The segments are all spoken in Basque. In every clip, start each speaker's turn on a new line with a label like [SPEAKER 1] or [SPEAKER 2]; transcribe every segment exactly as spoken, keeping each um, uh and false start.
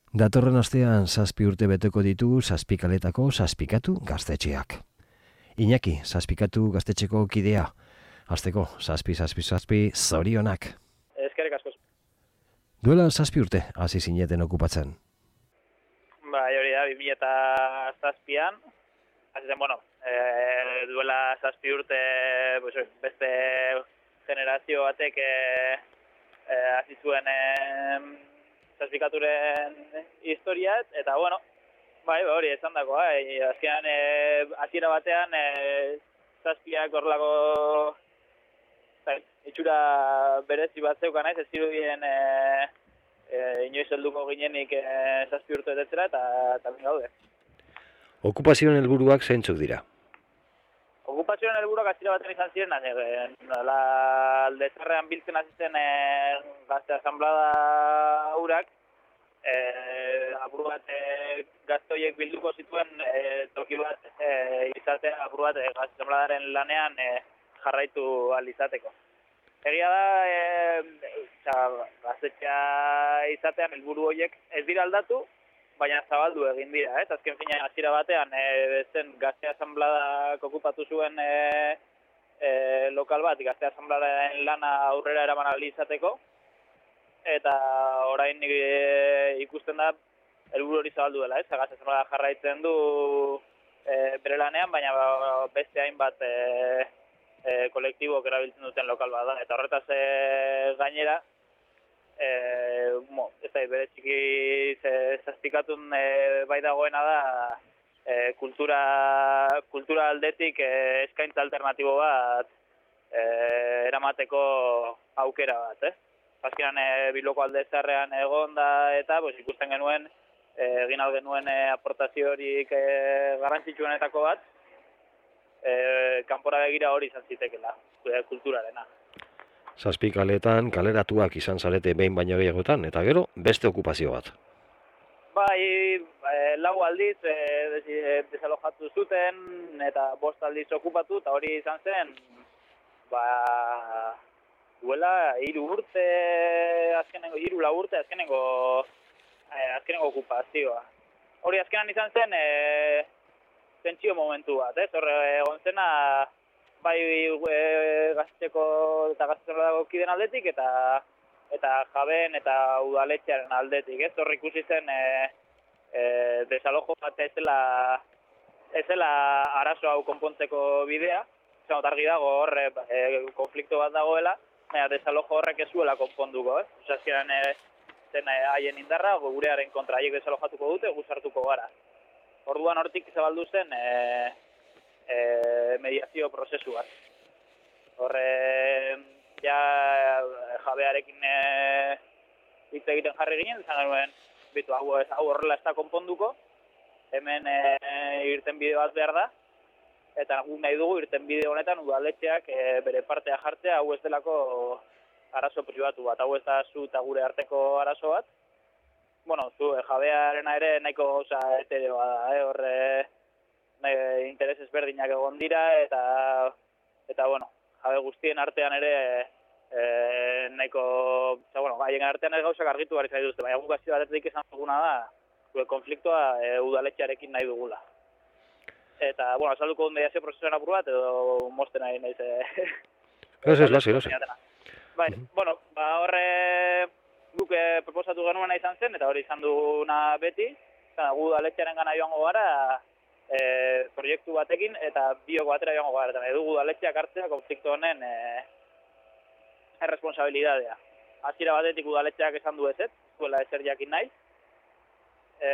[SPEAKER 1] Datorren astean zazpi urte beteko ditu Zazpikaletako Zazpikatu gaztetxeak. Iñaki, Zazpikatu gaztetxeko kidea. Hasteko, zazpi, zazpi, zazpi, zorionak.
[SPEAKER 2] Eskerrik asko.
[SPEAKER 1] Duela zazpi urte, hasi zineten okupatzen.
[SPEAKER 2] Ba, hori da, bi mila eta zazpian. Hasi zen, bueno, e, duela zazpi urte pues, beste generazio batek e, e, hasi zuen e, Zazpikaturen historiat, eta bueno, bai, hori esan dagoa, e, azkenan e, hasiera batean e, zazpiak horrelako bai, itxura berezi bat zeukan naiz, ez zirudien e, e, inoiz helduko ginenik e, zazpi urte betetzera, eta tamen gaude.
[SPEAKER 1] Okupazioen helburuak zeintzuk dira?
[SPEAKER 2] Okupazioen helburuak hasiera batean izan ziren, nola alde zarrean biltzen hasi zen e, gazte asanblada haurak, e, apur bat e, gazte horiek bilduko zituen e, toki bat e, izatea, apur bat e, gazte asanbladaren lanean e, jarraitu ahal izateko. Egia da, e, gaztetxea izatean helburu horiek ez dira aldatu, baina zabaldu egin dira, ez? Azken fina hasiera batean e, zen gazte asanbladak okupatu zuen e, e, lokal bat, gazte asanbladaren lana aurrera eraman ahal izateko, eta orain e, ikusten da helburu hori zabaldu dela, ez? Gazte asanblada jarraitzen du e, bere lanean, baina beste hainbat e, e, kolektibok erabiltzen duten lokal bat da, eta horretaz e, gainera, E, mo, ez da, bere txiki Zazpikatun e, bai dagoena da e, kultura, kultura aldetik e, eskaintza alternatibo bat e, eramateko aukera bat, eh? Azkenan e, Bilboko alde zarrean egon da eta pues, ikusten genuen, e, egin al genuen e, aportazio horik e, garrantzitsuenetako bat, e, kanpora begira hori izan zitekela, kulturarena.
[SPEAKER 1] Zazpikaletan kaleratuak izan zarete behin baino gehiagotan, eta gero beste okupazio bat.
[SPEAKER 2] Bai, e, lau aldiz e, desalojatu zuten, eta bost aldiz okupatu, eta hori izan zen, ba, duela hiru urte, azkenengo, hiru lau urte, azkenengo, e, azkenengo okupazioa. Hori azkenan izan zen, e, tentsio momentu bat, ez? Horre, egon zena, bai e, gazteko eta gaztetxeko kiden aldetik eta eta jabeen eta udaletxearen aldetik, ez? Horre ikusi zen e, e, desalojo bat ez zela ez zela arazo hau konpontzeko bidea, zanot argi dago horre e, konflikto bat dagoela, baina desalojo horrek ez zuela konponduko, ez? Osa, azkenan e, zen e, haien indarra, gurearen kontra haiek desalojatuko dute, guzartuko gara. Orduan hortik zabaldu zen e, E, mediazio prozesu bat. Horre, ja jabearekin e, hitz egiten jarri ginen, izan genuen, bitu, hau, hau horrela ez da konponduko, hemen e, irten bide bat behar da, eta guk nahi dugu irten bide honetan udaletxeak e, bere partea jartzea, hau ez delako arazo pribatu bat, hau ez da zu eta gure arteko arazo bat. Bueno, zu e, jabearena ere nahiko gauza etereoa da, eh, horre, interes ezberdinak egon dira, eta, eta bueno, jabe guztien artean ere e, nahiko, oza, bueno, haien artean ez gauzak argitu behar izan dituzte, baina guk hasi batetik izan duguna da, gure konfliktoa e, udaletxearekin nahi dugula. Eta, bueno, azalduko dut mediazio prozesuan apur bat, edo mosten nahi nahiz. E,
[SPEAKER 1] ez ez, lasi, lasi.
[SPEAKER 2] Bai, bueno, ba, horre guk e, proposatu genuen izan zen, eta hori izan duguna beti, eta gu udaletxearen gana joango gara, E, proiektu batekin eta bioko batera joango gara. Eta dugu udaletxeak hartzea konflikto honen e, erresponsabilidadea. Hasiera batetik udaletxeak esan du ezetz, zuela ezer jakin nahi. E,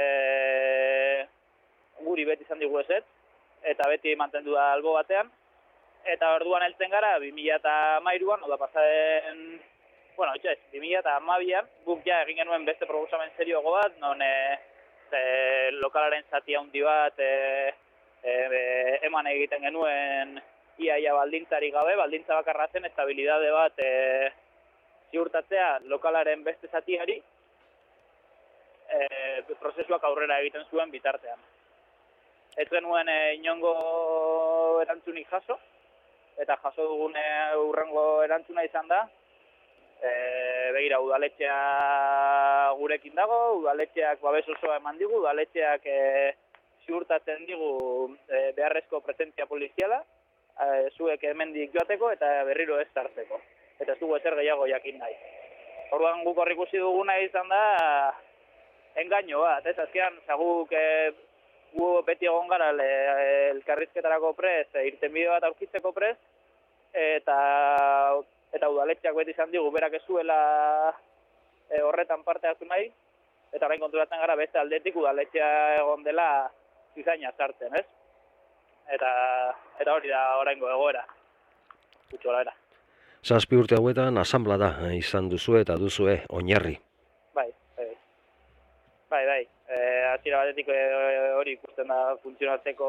[SPEAKER 2] guri beti izan digu ezetz, eta beti mantendu da albo batean. Eta orduan heltzen gara, bi mila hamairuan, oda pasaren, bueno, itxez, bi mila hamabian, guk ja egin genuen beste proposamen serioago bat, non e, E, lokalaren zati handi bat e, e, eman egiten genuen iaia baldintzari gabe, baldintza bakarra zen estabilidade bat e, ziurtatzea lokalaren beste zatiari e, prozesuak aurrera egiten zuen bitartean. Ez genuen e, inongo erantzunik jaso, eta jaso dugun e, urrengo erantzuna izan da, E, begira, udaletxea gurekin dago, udaletxeak babes osoa eman digu, udaletxeak e, ziurtatzen digu e, beharrezko presentzia poliziala, e, zuek hemendik joateko eta berriro ez sartzeko. Eta ez dugu ezer gehiago jakin nahi. Orduan guk hor ikusi duguna izan da engaino bat, ez azkenan, zaguk e, gu beti egon gara le, elkarrizketarako prez, e, irtenbide bat aurkitzeko prez, eta eta udaletxeak beti izan digu berak ez zuela e, horretan parte hartu nahi, eta orain konturatzen gara beste aldetik udaletxea egon dela zizaina sartzen, ez? Eta eta hori da oraingo egoera. Gutxora era.
[SPEAKER 1] Zazpi urte hauetan asanblada izan duzue eta duzue oinarri.
[SPEAKER 2] Bai, bai. Bai, bai. E, hasiera batetik e, hori ikusten da funtzionatzeko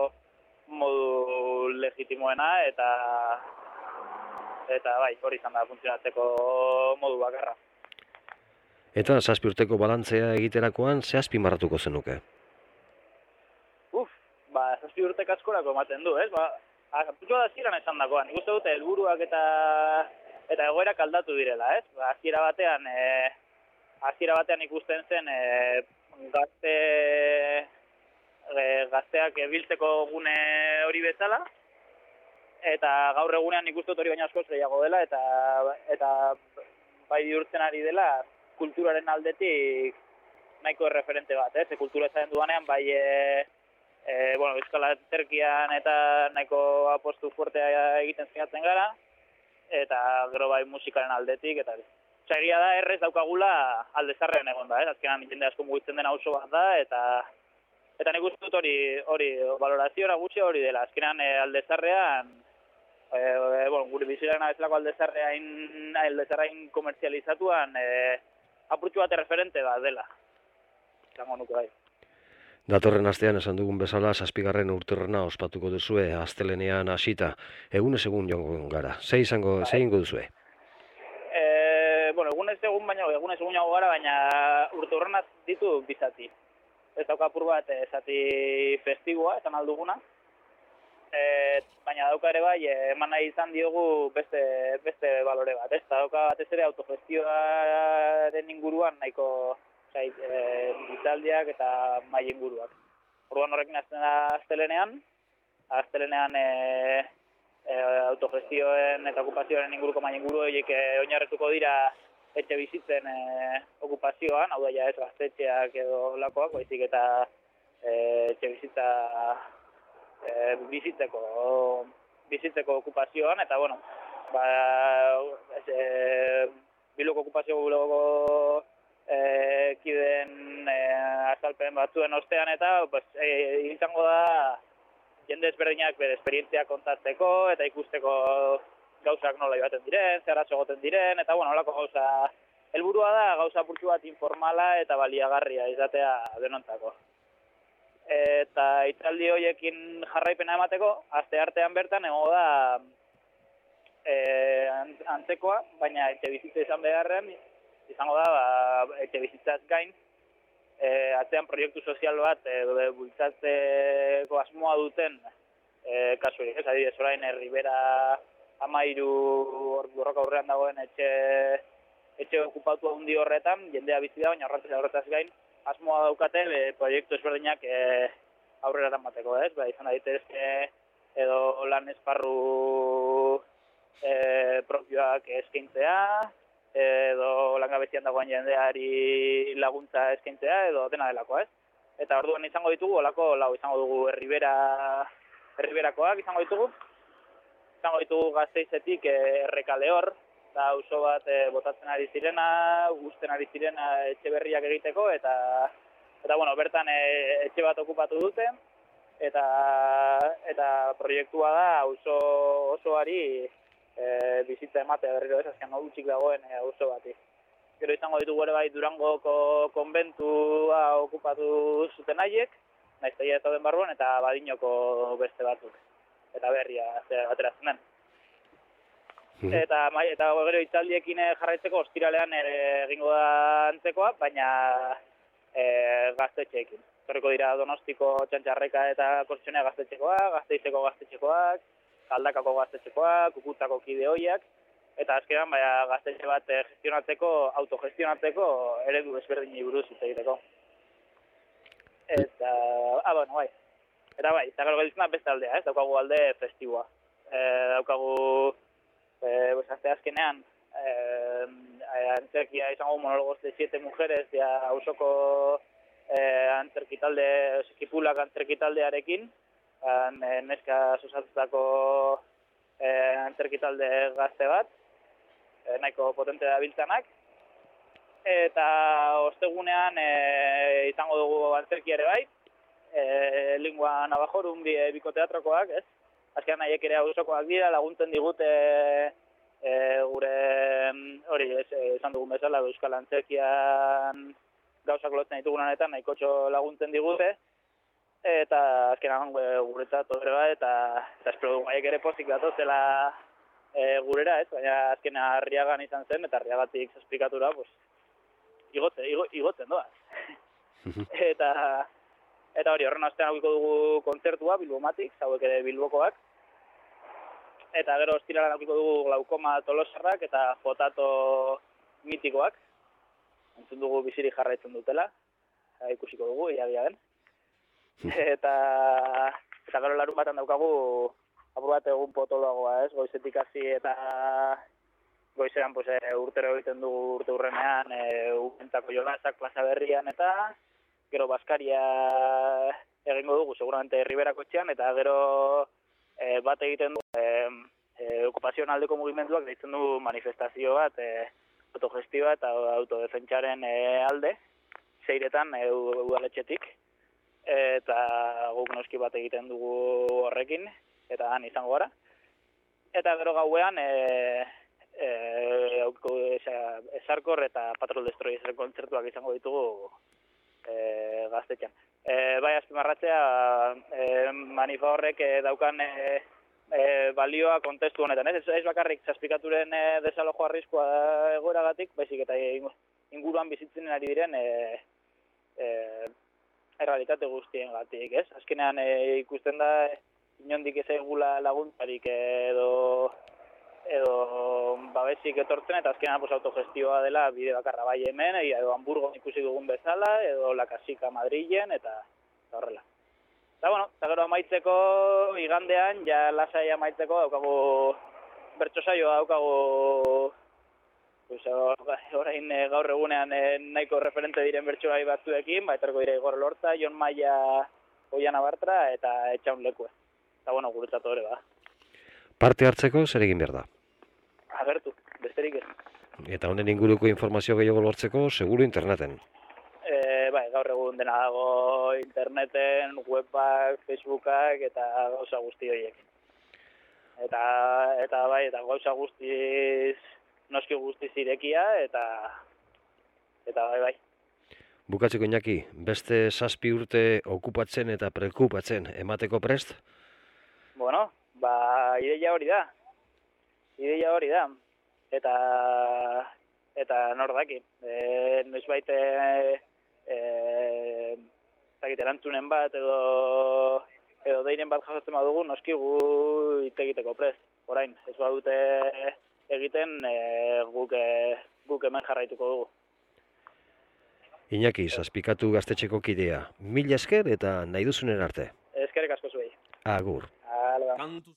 [SPEAKER 2] modu legitimoena eta eta bai, hori izan da funtzionatzeko modu bakarra.
[SPEAKER 1] Eta zazpi urteko balantzea egiterakoan ze azpimarratuko zenuke?
[SPEAKER 2] Uf, ba, zazpi urtek askorako ematen du, ez? Ba, apurtxo da ziren esan dakoan. Nik uste dute helburuak eta eta egoerak aldatu direla, ez? Ba, hasiera batean, e, hasiera batean ikusten zen e, gazte e, gazteak biltzeko gune hori bezala, eta gaur egunean nik uste dut hori baina askoz gehiago dela, eta eta bai bihurtzen ari dela kulturaren aldetik nahiko referente bat, ez? E, kultura esaten duanean bai e, e, bueno, Euskal Aterkian eta nahiko apostu fuertea egiten zinatzen gara, eta gero bai musikaren aldetik, eta egia da errez daukagula aldezarrean egon da, ez? Azkenan jende asko mugitzen den auzo bat da, eta eta nik uste dut hori, hori valorazioa gutxi hori dela. Azkenan e, aldezarrean, e, e, bueno, gure bizirana bezalako aldezarreain, aldezarreain komertzializatuan, e, apurtxu bat referente bat dela. Zango nuke bai.
[SPEAKER 1] Datorren astean esan dugun bezala, zazpigarren urterrena ospatuko duzue, astelenean hasita, egunez egun joango gara. Ze izango, bai. Ze ingo duzue?
[SPEAKER 2] E, bueno, egunez egun baina, egunez egun joango gara, baina urterrenaz ditu bizati. Ez dauka apur bat, zati festiboa, esan alduguna. E, baina dauka ere bai, eman nahi izan diogu beste, beste balore bat. Ez dauka batez ere autogestioaren inguruan nahiko zait, e, bizaldiak eta mai inguruak. Orduan horrekin azten da astelenean, astelenean e, e, autogestioen eta okupazioaren inguruko mai inguru horiek e, oinarretuko dira etxe bizitzen e, okupazioan, hau da ja ez gaztetxeak edo lakoak, baizik eta e, etxe bizitza e, bizitzeko, bizitzeko okupazioan, eta bueno, ba, ez, e, Bilboko okupazio bulego e, kiden e, azalpen batzuen ostean eta pues, e, izango da jende ezberdinak bere esperientzia kontatzeko eta ikusteko gauzak nola joaten diren, zer arazo egoten diren, eta bueno, holako gauza, helburua da gauza purtsu bat informala eta baliagarria izatea denontzako. Eta hitzaldi horiekin jarraipena emateko, aste artean bertan egongo da e, antzekoa, baina etxe bizitza izan beharren, izango da ba, etxe bizitzaz gain, e, atzean proiektu sozial bat e, bultzatzeko asmoa duten e, kasurik, ez adibidez orain Ribera Amairu borroka aurrean dagoen etxe, etxe okupatu handi horretan, jendea bizi da, baina horretaz, horretaz gain, asmoa daukate e, proiektu ezberdinak e, aurrera eramateko, ez? Ba, izan daitezke edo lan esparru e, propioak eskaintzea, edo langabezian dagoen jendeari laguntza eskaintzea, edo dena delakoa, ez? Eta orduan izango ditugu, olako lau izango dugu Herribera, Herriberakoak izango ditugu, izango ditugu Gasteizetik Errekaleor, eta auzo bat e, botatzen ari zirena, guzten ari zirena etxe berriak egiteko, eta, eta bueno, bertan e, etxe bat okupatu dute, eta, eta proiektua da auzo osoari e, bizitza ematea berriro ez, azken gutxik dagoen e, auzo bati. Gero izango ditugu ere bai Durangoko konbentua okupatu zuten haiek, naiztegia ez dauden barruan, eta Badinoko beste batzuk. Eta berria ateratzen den. Mm. Eta, eta gero hitzaldiekin jarraitzeko ostiralean egingo da antzekoa, baina e, gaztetxeekin. Torriko dira Donostiko Txantxarreka eta Kortxonea gaztetxekoak, Gasteizeko gaztetxekoak, Galdakako gaztetxekoak, Kukutako kide hoiak, eta azkenan baina gaztetxe bat eh, gestionatzeko, autogestionatzeko eredu ezberdinei buruz hitz egiteko. Eta, ah, bueno, bai. Eta bai, eta gero gelditzen da beste aldea, ez? Daukagu alde festiboa. E, daukagu, e, pues, azte azkenean, e, antzerkia izango monólogos de siete mujeres, ja, ausoko e, antzerkitalde, Skipulak antzerkitaldearekin, an, e, neska susatutako e, antzerkitalde gazte bat, e, nahiko potente da biltzanak, eta ostegunean e, izango dugu antzerkia ere bai, e, Lingua Navajorum bi, bikoteatrokoak, ez? Azkenan nahiek ere auzokoak dira, laguntzen digute e, gure, hori, ez, esan dugun bezala, euskal antzerkian gauzak lotzen ditugun honetan, nahikotxo laguntzen digute, eta azkenan guretzat ere bai, eta, eta espero dugu nahiek ere pozik datozela e, gurera, ez? Baina azkena Arriagan izan zen, eta Arriagatik zazpikatura, pues, igotzen, igo, igotzen doaz. eta, eta hori, horren astean aukiko dugu kontzertua, Bilbomatik, hauek ere Bilbokoak. Eta gero ostiralan aukiko dugu Glaukoma Tolosarrak eta Potato Mitikoak. Entzun dugu bizirik jarraitzen dutela, ikusiko dugu, ia den. Eta, eta gero larun batan daukagu apur bat egun potoloagoa, ez? Goizetik hasi eta goizean pues, e, urtero egiten dugu urte hurrenean, e, umentako jolazak plaza berrian eta gero Baskaria egingo dugu, seguramente Riberako etxean, eta gero e, bat egiten dugu, e, e, okupazioan aldeko mugimenduak deitzen du manifestazio bat, e, autogestioa eta autodefentsaren e, alde, zeiretan e, udaletxetik, eta guk noski bat egiten dugu horrekin, eta han izango gara. Eta gero gauean, e, E, esarkor eta Patrol Destroyer kontzertuak izango ditugu e, gaztetxean. E, bai, azpimarratzea, e, manifa horrek e, daukan e, e, balioa kontestu honetan. Ez, ez bakarrik zazpikaturen e, desalojo arriskoa egoeragatik, baizik eta inguruan bizitzen ari diren e, e, errealitate guztien gatik, ez? Azkenean e, ikusten da, inondik ez egula laguntzarik edo edo babesik etortzen, eta azkenan pues, autogestioa dela bide bakarra bai hemen, edo Hamburgon ikusi dugun bezala, edo La Casika Madrilen, eta, eta horrela. Eta, bueno, eta gero amaitzeko igandean, ja lasai amaitzeko, daukagu bertso saioa, daukagu pues, orain e, gaur egunean e, nahiko referente diren bertsoai batzuekin, baetarko dire Igor Lortza, Jon Maia, Oiana Bartra, eta Etxaun Lekue. Eta, bueno, guretzat hori ba.
[SPEAKER 1] Parte hartzeko zer egin behar da?
[SPEAKER 2] Agertu, besterik ez.
[SPEAKER 1] Eta honen inguruko informazio gehiago lortzeko, seguru interneten.
[SPEAKER 2] E, bai, gaur egun dena dago interneten, webak, facebookak eta gauza guzti horiek. Eta, eta bai, eta gauza guztiz, noski guztiz irekia, eta, eta bai, bai.
[SPEAKER 1] Bukatzeko Iñaki, beste zazpi urte okupatzen eta preokupatzen emateko prest?
[SPEAKER 2] Bueno, ba, ideia hori da. Ideia hori da. Eta, eta nor daki. E, noizbait, e, e, erantzunen bat edo, edo deiren bat jasotzen badugu, noski gu hitz egiteko prest. Orain, ez badute egiten, e, guk, e, guk hemen jarraituko dugu.
[SPEAKER 1] Iñaki, zazpikatu gaztetxeko kidea. Mila esker eta nahi duzunen arte.
[SPEAKER 2] Eskerrik asko zuei.
[SPEAKER 1] Agur.
[SPEAKER 2] Hale, ba.